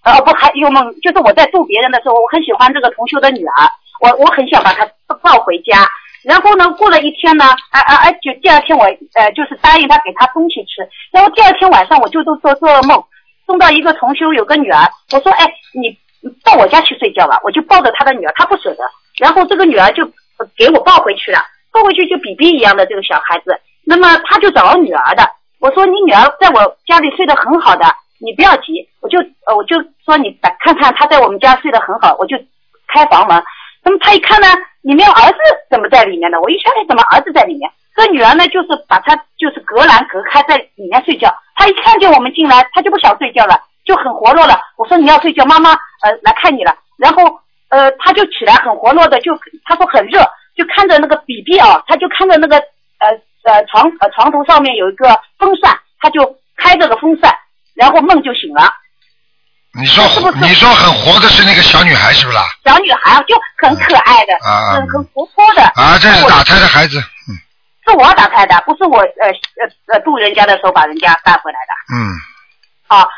不还有梦，就是我在度别人的时候，我很喜欢这个同修的女儿，我很想把她抱回家。然后呢，过了一天呢，就第二天我就是答应她给她东西吃，然后第二天晚上我就做噩梦，梦到一个同修有个女儿，我说你到我家去睡觉吧，我就抱着她的女儿，她不舍得，然后这个女儿就给我抱回去了，抱回去就比比一样的这个小孩子，那么她就找女儿的，我说你女儿在我家里睡得很好的，你不要急，我就说你看看她在我们家睡得很好，我就开房门，那么她一看呢，里面儿子怎么在里面呢？我一想，怎么儿子在里面？这女儿呢，就是把她就是隔栏隔开在里面睡觉。她一看见我们进来，她就不想睡觉了，就很活络了。我说你要睡觉，妈妈来看你了。然后她就起来很活络的，她说很热，就看着那个比比啊，她就看着那个床头上面有一个风扇，她就开着个风扇，然后梦就醒了。 你说很活的是那个小女孩是不是啦？ 小女孩就很可爱的，很活泼的。 这是打胎的孩子。 是我打胎的，不是我渡人家的时候把人家带回来的。